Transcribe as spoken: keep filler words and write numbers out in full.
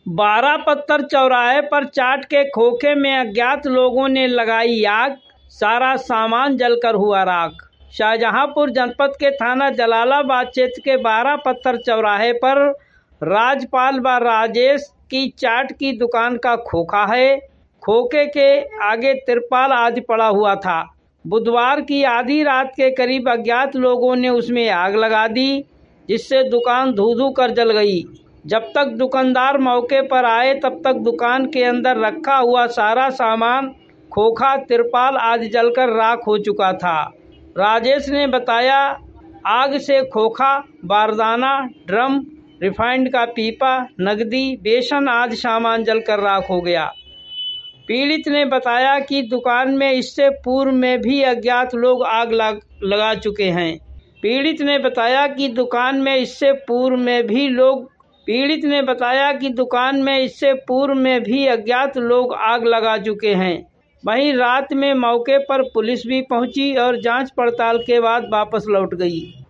बारह पत्थर चौराहे पर चाट के खोखे में अज्ञात लोगों ने लगाई आग, सारा सामान जलकर हुआ राख। शाहजहांपुर जनपद के थाना जलालाबाद क्षेत्र के बारह पत्थर चौराहे पर राजपाल व राजेश की चाट की दुकान का खोखा है। खोखे के आगे तिरपाल आदि पड़ा हुआ था। बुधवार की आधी रात के करीब अज्ञात लोगों ने उसमें आग लगा दी, जिससे दुकान धू धू कर जल गई। जब तक दुकानदार मौके पर आए तब तक दुकान के अंदर रखा हुआ सारा सामान, खोखा, तिरपाल आदि जलकर राख हो चुका था। राजेश ने बताया, आग से खोखा, बारदाना, ड्रम, रिफाइंड का पीपा, नकदी, बेसन आदि सामान जलकर राख हो गया। पीड़ित ने बताया कि दुकान में इससे पूर्व में भी अज्ञात लोग आग लगा चुके हैं। पीड़ित ने बताया कि दुकान में इससे पूर्व में भी लोग पीड़ित ने बताया कि दुकान में इससे पूर्व में भी अज्ञात लोग आग लगा चुके हैं। वहीं रात में मौके पर पुलिस भी पहुंची और जांच पड़ताल के बाद वापस लौट गई।